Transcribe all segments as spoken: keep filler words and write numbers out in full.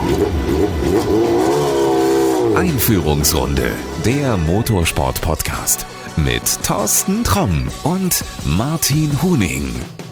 Einführungsrunde, der Motorsport-Podcast mit Thorsten Tromm und Martin Huning.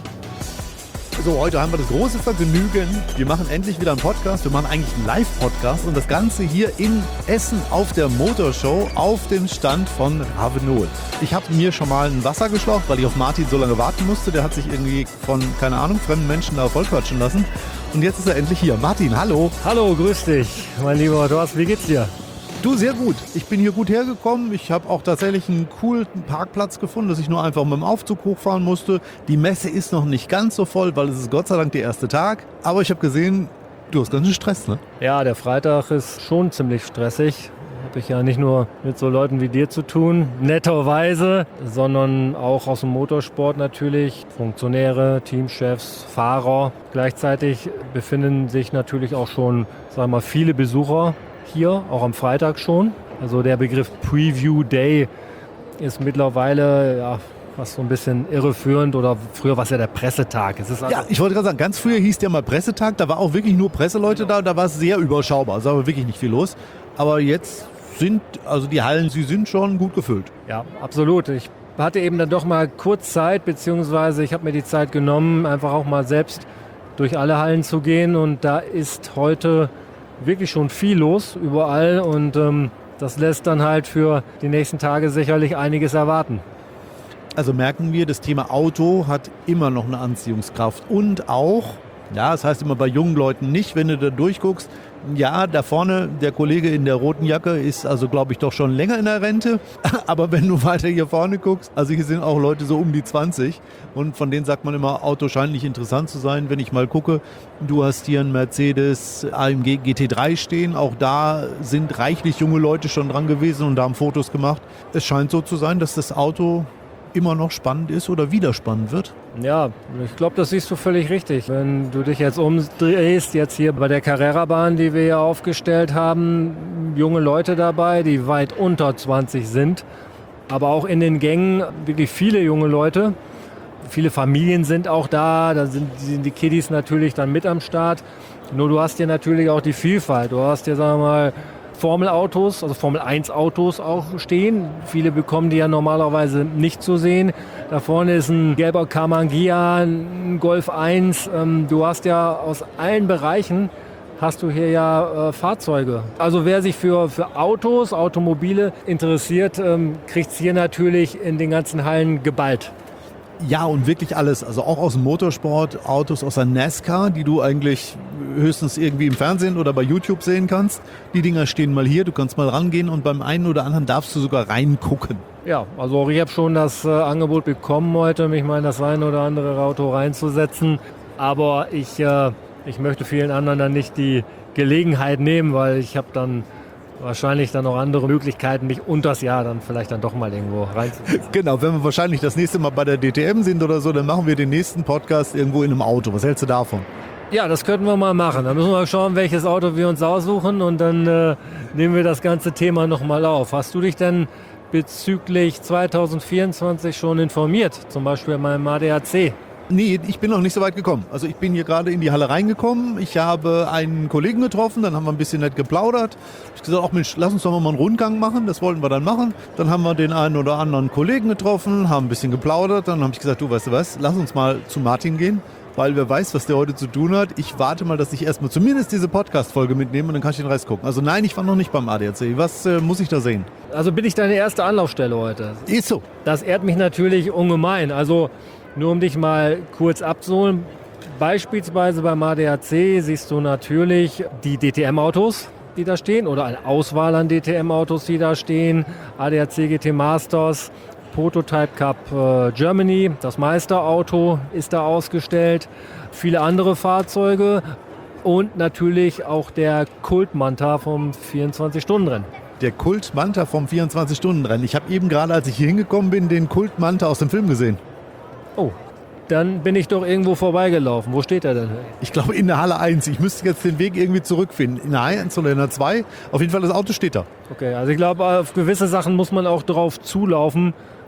So, heute haben wir das große Vergnügen. Wir machen endlich wieder einen Podcast. Wir machen eigentlich einen Live-Podcast und das Ganze hier in Essen auf der Motorshow auf dem Stand von Ravenol. Ich habe mir schon mal ein Wasser geschlaucht, weil ich auf Martin so lange warten musste. Der hat sich irgendwie von, keine Ahnung, fremden Menschen da vollquatschen lassen. Und jetzt ist er endlich hier. Martin, hallo. Hallo, grüß dich, mein lieber Thorsten. Wie geht's dir? Du, sehr gut. Ich bin hier gut hergekommen. Ich habe auch tatsächlich einen coolen Parkplatz gefunden, dass ich nur einfach mit dem Aufzug hochfahren musste. Die Messe ist noch nicht ganz so voll, weil es ist Gott sei Dank der erste Tag. Aber ich habe gesehen, du hast ganz schön Stress, ne? Ja, der Freitag ist schon ziemlich stressig. Habe ich ja nicht nur mit so Leuten wie dir zu tun, netterweise, sondern auch aus dem Motorsport natürlich. Funktionäre, Teamchefs, Fahrer. Gleichzeitig befinden sich natürlich auch schon, sagen wir mal, viele Besucher hier, auch am Freitag schon. Also der Begriff Preview Day ist mittlerweile ja fast so ein bisschen irreführend, oder früher war es ja der Pressetag. Es ist also ja, ich wollte gerade sagen, ganz früher hieß der mal Pressetag, da war auch wirklich nur Presseleute da, da war es sehr überschaubar, also war wirklich nicht viel los. Aber jetzt sind, also die Hallen, sie sind schon gut gefüllt. Ja, absolut. Ich hatte eben dann doch mal kurz Zeit, beziehungsweise ich habe mir die Zeit genommen, einfach auch mal selbst durch alle Hallen zu gehen, und da ist heute wirklich schon viel los überall, und ähm, das lässt dann halt für die nächsten Tage sicherlich einiges erwarten. Also merken wir, das Thema Auto hat immer noch eine Anziehungskraft, und auch, ja, das heißt immer bei jungen Leuten nicht, wenn du da durchguckst, ja, da vorne der Kollege in der roten Jacke ist also, glaube ich, doch schon länger in der Rente. Aber wenn du weiter hier vorne guckst, also hier sind auch Leute so um die zwanzig. Und von denen sagt man immer, Auto scheint nicht interessant zu sein. Wenn ich mal gucke, du hast hier einen Mercedes A M G G T drei stehen. Auch da sind reichlich junge Leute schon dran gewesen und da haben Fotos gemacht. Es scheint so zu sein, dass das Auto immer noch spannend ist oder wieder spannend wird. Ja, ich glaube, das siehst du völlig richtig. Wenn du dich jetzt umdrehst, jetzt hier bei der Carrera-Bahn, die wir hier aufgestellt haben, junge Leute dabei, die weit unter zwanzig sind, aber auch in den Gängen wirklich viele junge Leute. Viele Familien sind auch da, da sind, sind die Kiddies natürlich dann mit am Start. Nur du hast hier natürlich auch die Vielfalt. Du hast hier, sagen wir mal, Formel-Autos, also Formel eins Autos auch stehen. Viele bekommen die ja normalerweise nicht zu sehen. Da vorne ist ein gelber Kamangia, ein Golf eins. Du hast ja aus allen Bereichen hast du hier ja äh, Fahrzeuge. Also wer sich für, für Autos, Automobile interessiert, ähm, kriegt es hier natürlich in den ganzen Hallen geballt. Ja, und wirklich alles, also auch aus dem Motorsport, Autos aus der NASCAR, die du eigentlich höchstens irgendwie im Fernsehen oder bei YouTube sehen kannst. Die Dinger stehen mal hier, du kannst mal rangehen, und beim einen oder anderen darfst du sogar reingucken. Ja, also auch ich habe schon das äh, Angebot bekommen heute, mich mal in das eine oder andere Auto reinzusetzen. Aber ich, äh, ich möchte vielen anderen dann nicht die Gelegenheit nehmen, weil ich habe dann wahrscheinlich dann noch andere Möglichkeiten, mich unters Jahr dann vielleicht dann doch mal irgendwo reinzusetzen. Genau, wenn wir wahrscheinlich das nächste Mal bei der D T M sind oder so, dann machen wir den nächsten Podcast irgendwo in einem Auto. Was hältst du davon? Ja, das könnten wir mal machen. Dann müssen wir mal schauen, welches Auto wir uns aussuchen, und dann äh, nehmen wir das ganze Thema nochmal auf. Hast du dich denn bezüglich zwanzig vierundzwanzig schon informiert? Zum Beispiel beim A D A C? Nee, ich bin noch nicht so weit gekommen. Also ich bin hier gerade in die Halle reingekommen. Ich habe einen Kollegen getroffen, dann haben wir ein bisschen nett geplaudert. Ich habe gesagt, ach Mensch, lass uns doch mal einen Rundgang machen. Das wollten wir dann machen. Dann haben wir den einen oder anderen Kollegen getroffen, haben ein bisschen geplaudert. Dann habe ich gesagt, du weißt du was, lass uns mal zu Martin gehen, weil wer weiß, was der heute zu tun hat. Ich warte mal, dass ich erstmal zumindest diese Podcast-Folge mitnehme, und dann kann ich den Rest gucken. Also nein, ich war noch nicht beim A D A C. Was äh, muss ich da sehen? Also bin ich deine erste Anlaufstelle heute. Ist so. Das ehrt mich natürlich ungemein. Also nur um dich mal kurz abzuholen, beispielsweise beim A D A C siehst du natürlich die D T M-Autos, die da stehen, oder eine Auswahl an D T M-Autos, die da stehen. A D A C G T Masters, Prototype Cup äh, Germany, das Meisterauto ist da ausgestellt, viele andere Fahrzeuge und natürlich auch der Kult-Manta vom vierundzwanzig-Stunden-Rennen. Der Kult-Manta vom vierundzwanzig-Stunden-Rennen. Ich habe eben gerade, als ich hier hingekommen bin, den Kult-Manta aus dem Film gesehen. Oh, dann bin ich doch irgendwo vorbeigelaufen. Wo steht er denn? Ich glaube in der Halle eins. Ich müsste jetzt den Weg irgendwie zurückfinden. In der eins oder in der zwei. Auf jeden Fall, das Auto steht da. Okay, also ich glaube, auf gewisse Sachen muss man auch drauf zulaufen.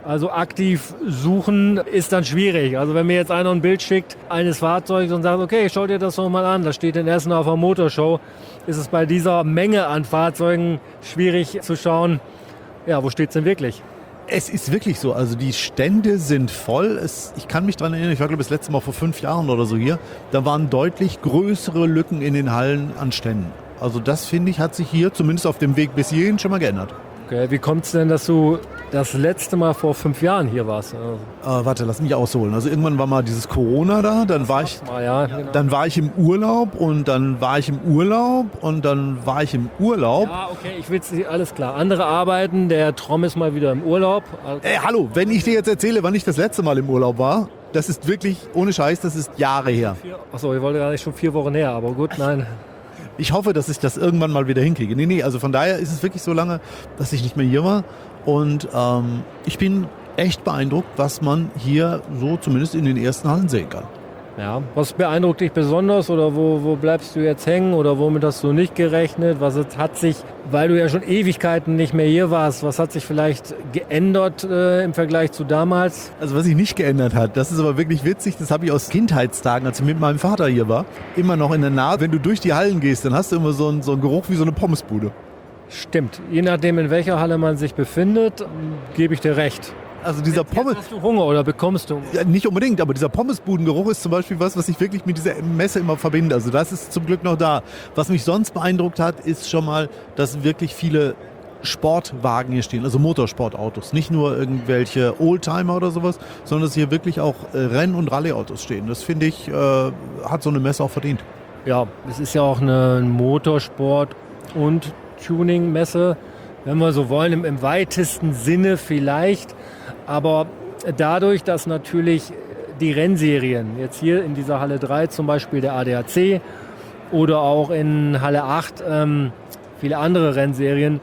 Also aktiv suchen ist dann schwierig. Also wenn mir jetzt einer ein Bild schickt eines Fahrzeugs und sagt, okay, schau dir das doch mal an, das steht in Essen auf der Motorshow, ist es bei dieser Menge an Fahrzeugen schwierig zu schauen, ja, wo steht es denn wirklich? Es ist wirklich so, also die Stände sind voll. Es, ich kann mich daran erinnern, ich war glaube ich das letzte Mal vor fünf Jahren oder so hier, da waren deutlich größere Lücken in den Hallen an Ständen. Also das, finde ich, hat sich hier zumindest auf dem Weg bis hierhin schon mal geändert. Okay, wie kommt es denn, dass du das letzte Mal vor fünf Jahren hier warst? Äh, warte, lass mich ausholen. Also irgendwann war mal dieses Corona da, dann war ich, Mal, ja, genau. dann war ich im Urlaub und dann war ich im Urlaub und dann war ich im Urlaub. Ja, okay, ich will es, alles klar. Andere arbeiten, der Trom ist mal wieder im Urlaub. Ey, hallo, wenn ich dir jetzt erzähle, wann ich das letzte Mal im Urlaub war, das ist wirklich, ohne Scheiß, das ist Jahre her. Achso, ich wollte gar nicht schon vier Wochen her, aber gut, nein. Ich hoffe, dass ich das irgendwann mal wieder hinkriege. Nee, nee, also von daher ist es wirklich so lange, dass ich nicht mehr hier war. Und ähm, ich bin echt beeindruckt, was man hier so zumindest in den ersten Hallen sehen kann. Ja, was beeindruckt dich besonders oder wo, wo bleibst du jetzt hängen oder womit hast du nicht gerechnet? Was hat sich, weil du ja schon Ewigkeiten nicht mehr hier warst, was hat sich vielleicht geändert äh, im Vergleich zu damals? Also was sich nicht geändert hat, das ist aber wirklich witzig, das habe ich aus Kindheitstagen, als ich mit meinem Vater hier war, immer noch in der Nase. Wenn du durch die Hallen gehst, dann hast du immer so einen, so einen Geruch wie so eine Pommesbude. Stimmt, je nachdem in welcher Halle man sich befindet, gebe ich dir recht. Also dieser Pommes... Hast du Hunger oder bekommst du? Ja, nicht unbedingt, aber dieser Pommesbudengeruch ist zum Beispiel was, was ich wirklich mit dieser Messe immer verbinde. Also das ist zum Glück noch da. Was mich sonst beeindruckt hat, ist schon mal, dass wirklich viele Sportwagen hier stehen, also Motorsportautos. Nicht nur irgendwelche Oldtimer oder sowas, sondern dass hier wirklich auch Renn- und Rallyeautos stehen. Das finde ich, äh, hat so eine Messe auch verdient. Ja, es ist ja auch eine Motorsport- und Tuning-Messe, wenn wir so wollen, im, im weitesten Sinne vielleicht. Aber dadurch, dass natürlich die Rennserien, jetzt hier in dieser Halle drei zum Beispiel der A D A C oder auch in Halle acht ähm, viele andere Rennserien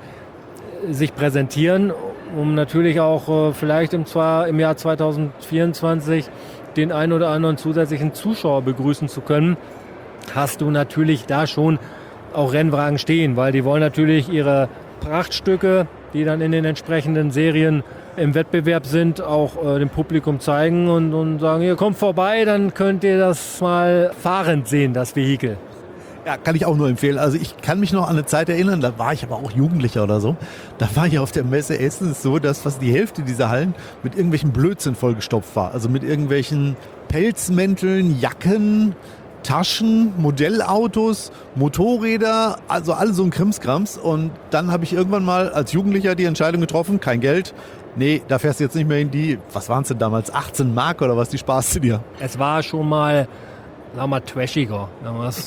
sich präsentieren, um natürlich auch äh, vielleicht im, zwar im Jahr zweitausendvierundzwanzig den einen oder anderen zusätzlichen Zuschauer begrüßen zu können, hast du natürlich da schon auch Rennwagen stehen, weil die wollen natürlich ihre Prachtstücke, die dann in den entsprechenden Serien im Wettbewerb sind, auch äh, dem Publikum zeigen und, und sagen, hier kommt vorbei, dann könnt ihr das mal fahrend sehen, das Vehikel. Ja, kann ich auch nur empfehlen. Also ich kann mich noch an eine Zeit erinnern, da war ich aber auch Jugendlicher oder so. Da war ich auf der Messe Essen so, dass fast die Hälfte dieser Hallen mit irgendwelchen Blödsinn vollgestopft war. Also mit irgendwelchen Pelzmänteln, Jacken, Taschen, Modellautos, Motorräder, also alles so ein Krimskrams. Und dann habe ich irgendwann mal als Jugendlicher die Entscheidung getroffen, kein Geld. Nee, da fährst du jetzt nicht mehr in die, was waren es denn damals, achtzehn Mark oder was, die sparst du dir? Es war schon mal, sagen wir mal, trashiger. Das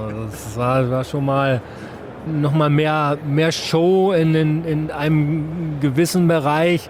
war, war schon mal noch mal mehr, mehr Show in, in, in einem gewissen Bereich.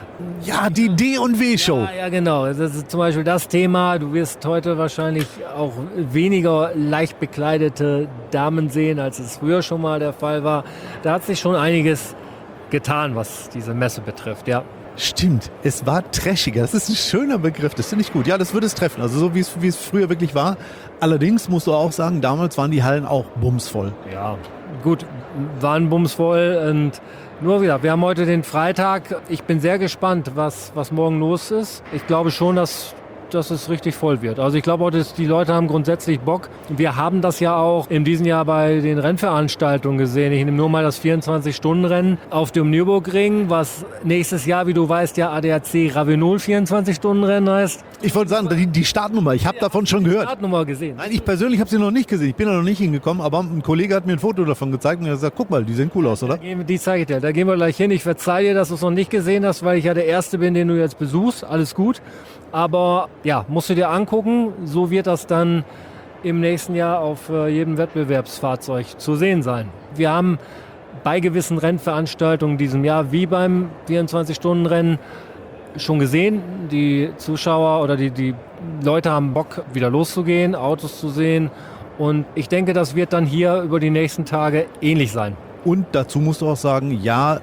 Ja, die D und W-Show. Ja, ja, genau. Das ist zum Beispiel das Thema. Du wirst heute wahrscheinlich auch weniger leicht bekleidete Damen sehen, als es früher schon mal der Fall war. Da hat sich schon einiges getan, was diese Messe betrifft, ja. Stimmt, es war trashiger. Das ist ein schöner Begriff, das finde ich gut. Ja, das würde es treffen, also so wie es, wie es früher wirklich war. Allerdings musst du auch sagen, damals waren die Hallen auch bumsvoll. Ja, gut, waren bumsvoll und nur wieder, wir haben heute den Freitag. Ich bin sehr gespannt, was, was morgen los ist. Ich glaube schon, dass, dass es richtig voll wird. Also ich glaube auch, dass die Leute haben grundsätzlich Bock. Wir haben das ja auch in diesem Jahr bei den Rennveranstaltungen gesehen. Ich nehme nur mal das vierundzwanzig-Stunden-Rennen auf dem Nürburgring, was nächstes Jahr, wie du weißt, ja A D A C Ravenol vierundzwanzig-Stunden-Rennen heißt. Ich wollte sagen, die, die Startnummer, ich habe ja, davon schon gehört. Startnummer gesehen. Nein, ich persönlich habe sie noch nicht gesehen. Ich bin da noch nicht hingekommen, aber ein Kollege hat mir ein Foto davon gezeigt und er hat gesagt, guck mal, die sehen cool aus, oder? Die zeige ich dir. Da gehen wir gleich hin. Ich verzeihe dir, dass du es noch nicht gesehen hast, weil ich ja der Erste bin, den du jetzt besuchst. Alles gut. Aber ja, musst du dir angucken. So wird das dann im nächsten Jahr auf äh, jedem Wettbewerbsfahrzeug zu sehen sein. Wir haben bei gewissen Rennveranstaltungen in diesem Jahr, wie beim vierundzwanzig-Stunden-Rennen, schon gesehen, die Zuschauer oder die, die Leute haben Bock, wieder loszugehen, Autos zu sehen. Und ich denke, das wird dann hier über die nächsten Tage ähnlich sein. Und dazu musst du auch sagen, ja,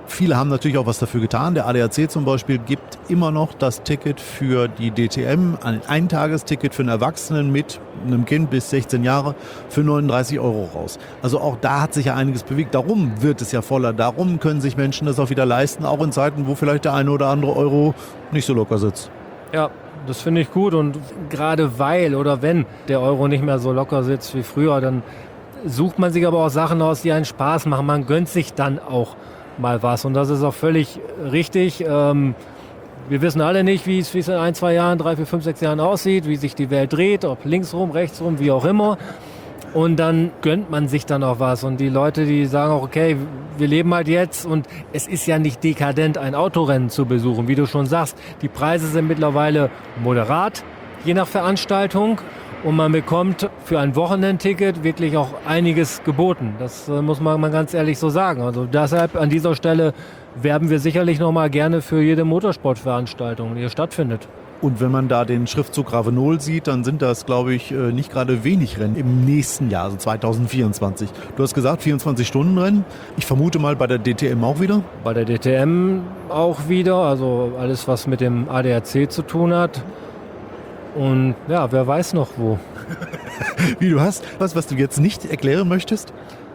Viele haben natürlich auch was dafür getan. Der A D A C zum Beispiel gibt immer noch das Ticket für die D T M, ein Eintagesticket für einen Erwachsenen mit einem Kind bis sechzehn Jahre für neununddreißig Euro raus. Also auch da hat sich ja einiges bewegt. Darum wird es ja voller. Darum können sich Menschen das auch wieder leisten, auch in Zeiten, wo vielleicht der eine oder andere Euro nicht so locker sitzt. Ja, das finde ich gut. Und gerade weil oder wenn der Euro nicht mehr so locker sitzt wie früher, dann sucht man sich aber auch Sachen aus, die einen Spaß machen. Man gönnt sich dann auch mal was. Und das ist auch völlig richtig. Ähm, wir wissen alle nicht, wie es, wie es in ein, zwei Jahren, drei, vier, fünf, sechs Jahren aussieht, wie sich die Welt dreht, ob linksrum, rechtsrum, wie auch immer. Und dann gönnt man sich dann auch was. Und die Leute, die sagen auch, okay, wir leben halt jetzt und es ist ja nicht dekadent, ein Autorennen zu besuchen. Wie du schon sagst, die Preise sind mittlerweile moderat, je nach Veranstaltung. Und man bekommt für ein Wochenendticket wirklich auch einiges geboten. Das äh, muss man mal ganz ehrlich so sagen. Also deshalb an dieser Stelle werben wir sicherlich noch mal gerne für jede Motorsportveranstaltung, die hier stattfindet. Und wenn man da den Schriftzug Ravenol sieht, dann sind das, glaube ich, nicht gerade wenig Rennen im nächsten Jahr, also zwanzig vierundzwanzig. Du hast gesagt, vierundzwanzig-Stunden-Rennen. Ich vermute mal bei der D T M auch wieder? Bei der D T M auch wieder, also alles, was mit dem A D A C zu tun hat. Und ja, wer weiß noch wo. Wie, du hast was, was du jetzt nicht erklären möchtest?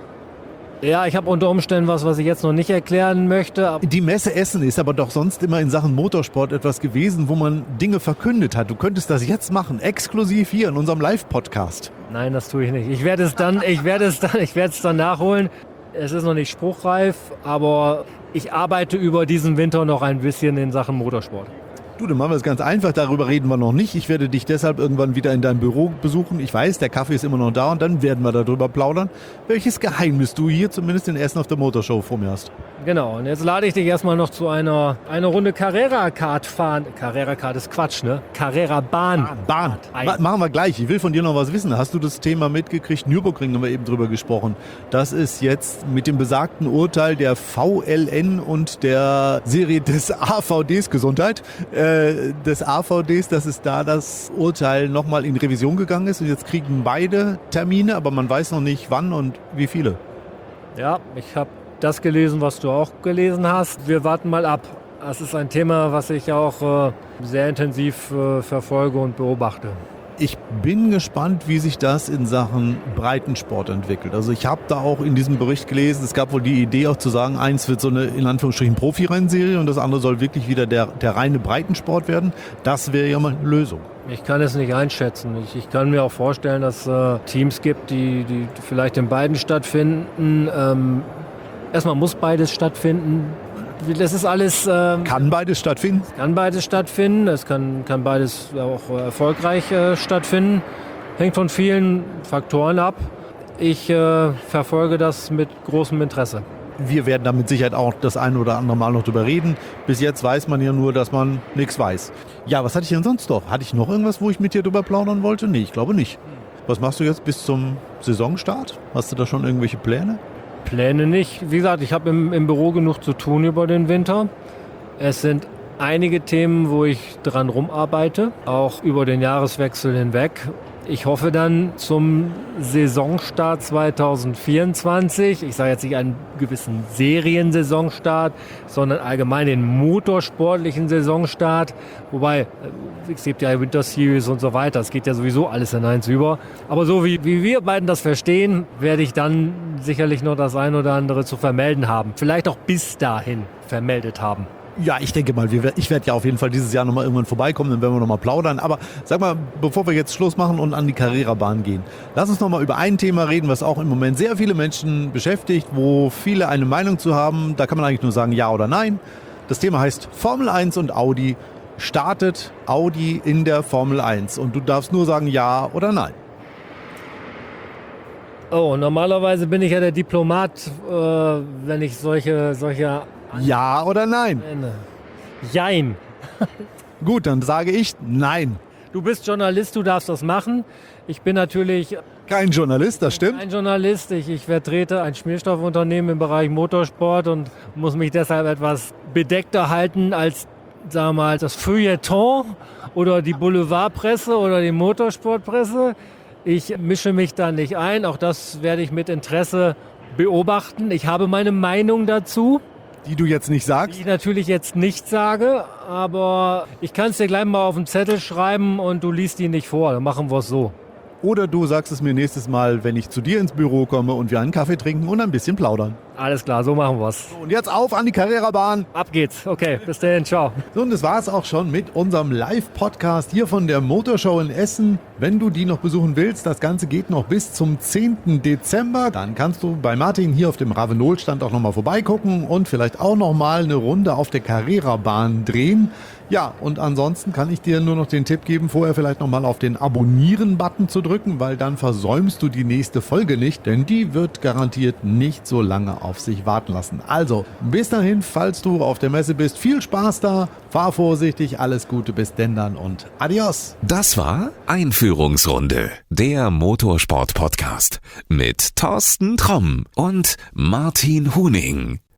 Ja, ich habe unter Umständen was, was ich jetzt noch nicht erklären möchte. Die Messe Essen ist aber doch sonst immer in Sachen Motorsport etwas gewesen, wo man Dinge verkündet hat. Du könntest das jetzt machen, exklusiv hier in unserem Live-Podcast. Nein, das tue ich nicht. Ich werde es dann, ich werde es dann, ich werde es dann nachholen. Es ist noch nicht spruchreif, aber ich arbeite über diesen Winter noch ein bisschen in Sachen Motorsport. Du, dann machen wir es ganz einfach, darüber reden wir noch nicht. Ich werde dich deshalb irgendwann wieder in deinem Büro besuchen. Ich weiß, der Kaffee ist immer noch da und dann werden wir darüber plaudern, welches Geheimnis du hier zumindest in Essen auf der Motorshow vor mir hast. Genau, und jetzt lade ich dich erstmal noch zu einer, einer Runde Carrera-Kart fahren. Carrera-Kart ist Quatsch, ne? Carrera-Bahn. Bahn. Bahn. Machen wir gleich. Ich will von dir noch was wissen. Hast du das Thema mitgekriegt? Nürburgring haben wir eben drüber gesprochen. Das ist jetzt mit dem besagten Urteil der V L N und der Serie des A V Ds, Gesundheit, äh, des A V Ds, dass es da das Urteil nochmal in Revision gegangen ist. Und jetzt kriegen beide Termine, aber man weiß noch nicht wann und wie viele. Ja, ich habe das gelesen, was du auch gelesen hast. Wir warten mal ab. Das ist ein Thema, was ich auch äh, sehr intensiv äh, verfolge und beobachte. Ich bin gespannt, wie sich das in Sachen Breitensport entwickelt. Also ich habe da auch in diesem Bericht gelesen, es gab wohl die Idee auch zu sagen, eins wird so eine in Anführungsstrichen Profi-Rennserie und das andere soll wirklich wieder der, der reine Breitensport werden. Das wäre ja mal eine Lösung. Ich kann es nicht einschätzen. Ich, ich kann mir auch vorstellen, dass es äh, Teams gibt, die, die vielleicht in beiden stattfinden. Ähm, erstmal muss beides stattfinden. Das ist alles... Ähm, kann beides stattfinden? Kann beides stattfinden. Es kann, kann beides auch erfolgreich äh, stattfinden. Hängt von vielen Faktoren ab. Ich äh, verfolge das mit großem Interesse. Wir werden da mit Sicherheit auch das eine oder andere Mal noch drüber reden. Bis jetzt weiß man ja nur, dass man nichts weiß. Ja, was hatte ich denn sonst noch? Hatte ich noch irgendwas, wo ich mit dir drüber plaudern wollte? Nee, ich glaube nicht. Was machst du jetzt bis zum Saisonstart? Hast du da schon irgendwelche Pläne? Pläne nicht. Wie gesagt, ich habe im, im Büro genug zu tun über den Winter. Es sind einige Themen, wo ich dran rumarbeite, auch über den Jahreswechsel hinweg. Ich hoffe dann zum Saisonstart zwanzig vierundzwanzig, ich sage jetzt nicht einen gewissen Seriensaisonstart, sondern allgemein den motorsportlichen Saisonstart. Wobei, es gibt ja Winter Series und so weiter, es geht ja sowieso alles in eins über. Aber so wie, wie wir beiden das verstehen, werde ich dann sicherlich noch das ein oder andere zu vermelden haben. Vielleicht auch bis dahin vermeldet haben. Ja, ich denke mal, wir, ich werde ja auf jeden Fall dieses Jahr nochmal irgendwann vorbeikommen, dann werden wir nochmal plaudern. Aber sag mal, bevor wir jetzt Schluss machen und an die Carrera-Bahn gehen, lass uns nochmal über ein Thema reden, was auch im Moment sehr viele Menschen beschäftigt, wo viele eine Meinung zu haben. Da kann man eigentlich nur sagen ja oder nein. Das Thema heißt Formel eins und Audi. Startet Audi in der Formel eins? Und du darfst nur sagen ja oder nein. Oh, normalerweise bin ich ja der Diplomat, äh, wenn ich solche... solche Ja oder nein? Jein. Gut, dann sage ich nein. Du bist Journalist, du darfst das machen. Ich bin natürlich... Kein Journalist, das stimmt. Kein Journalist. Ich, ich vertrete ein Schmierstoffunternehmen im Bereich Motorsport und muss mich deshalb etwas bedeckter halten als, sagen wir mal, das Feuilleton oder die Boulevardpresse oder die Motorsportpresse. Ich mische mich da nicht ein. Auch das werde ich mit Interesse beobachten. Ich habe meine Meinung dazu. Die du jetzt nicht sagst? Die ich natürlich jetzt nicht sage, aber ich kann es dir gleich mal auf den Zettel schreiben und du liest die nicht vor. Dann machen wir es so. Oder du sagst es mir nächstes Mal, wenn ich zu dir ins Büro komme und wir einen Kaffee trinken und ein bisschen plaudern. Alles klar, so machen wir's. So, und jetzt auf an die Carrera-Bahn. Ab geht's. Okay, bis dahin, ciao. So, und das war es auch schon mit unserem Live-Podcast hier von der Motorshow in Essen. Wenn du die noch besuchen willst, das Ganze geht noch bis zum zehnten Dezember. Dann kannst du bei Martin hier auf dem Ravenol-Stand auch nochmal vorbeigucken und vielleicht auch nochmal eine Runde auf der Carrera-Bahn drehen. Ja, und ansonsten kann ich dir nur noch den Tipp geben, vorher vielleicht nochmal auf den Abonnieren-Button zu drücken, weil dann versäumst du die nächste Folge nicht, denn die wird garantiert nicht so lange auf sich warten lassen. Also, bis dahin, falls du auf der Messe bist, viel Spaß da, fahr vorsichtig, alles Gute, bis denn dann und adios. Das war Einführungsrunde, der Motorsport-Podcast mit Thorsten Tromm und Martin Huning.